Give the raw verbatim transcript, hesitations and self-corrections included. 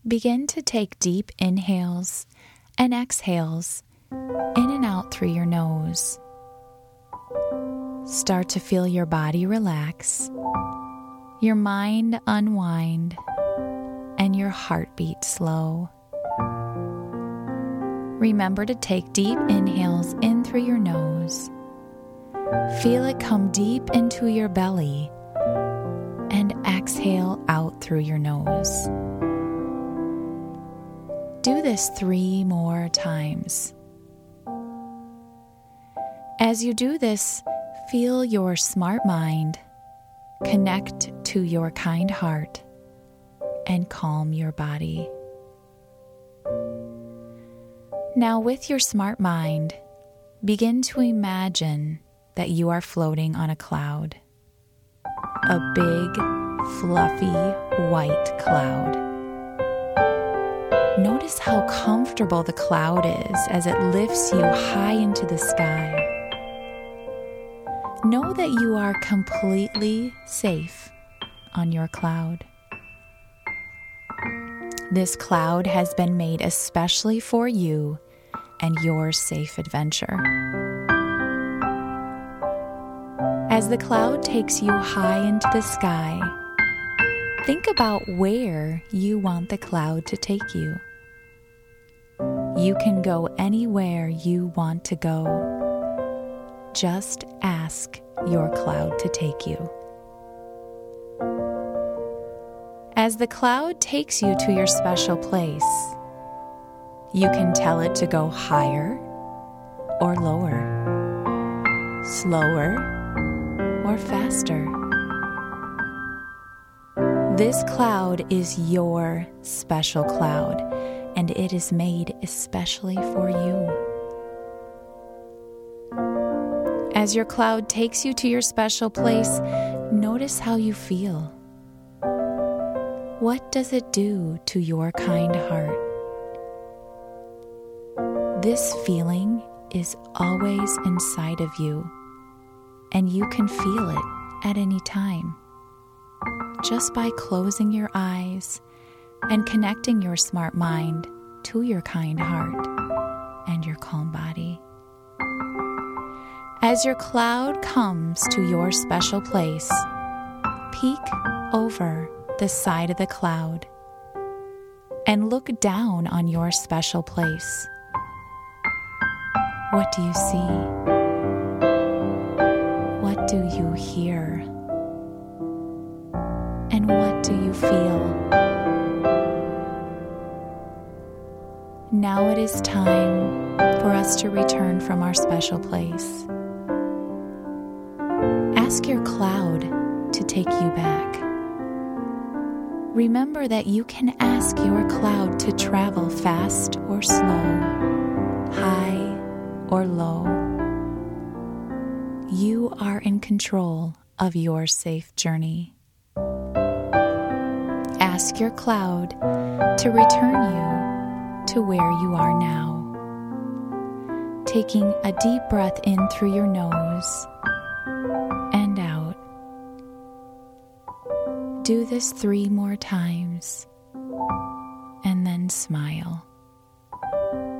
Begin to take deep inhales and exhales in and out through your nose. Start to feel your body relax, your mind unwind, and your heartbeat slow. Remember to take deep inhales in through your nose. Feel it come deep into your belly and exhale out through your nose. Do this three more times. As you do this, feel your smart mind connect to your kind heart and calm your body. Now, with your smart mind, begin to imagine that you are floating on a cloud, a big, fluffy, white cloud. Notice how comfortable the cloud is as it lifts you high into the sky. Know that you are completely safe on your cloud. This cloud has been made especially for you and your safe adventure. As the cloud takes you high into the sky, think about where you want the cloud to take you. You can go anywhere you want to go. Just ask your cloud to take you. As the cloud takes you to your special place, you can tell it to go higher or lower, slower or faster. This cloud is your special cloud, and it is made especially for you. As your cloud takes you to your special place, notice how you feel. What does it do to your kind heart? This feeling is always inside of you, and you can feel it at any time, just by closing your eyes and connecting your smart mind to your kind heart and your calm body. As your cloud comes to your special place, peek over the side of the cloud and look down on your special place. What do you see? What do you hear? And what do you feel? Now it is time for us to return from our special place. Ask your cloud to take you back. Remember that you can ask your cloud to travel fast or slow, high or low. You are in control of your safe journey. Ask your cloud to return you to where you are now. Taking a deep breath in through your nose and out. Do this three more times and then smile.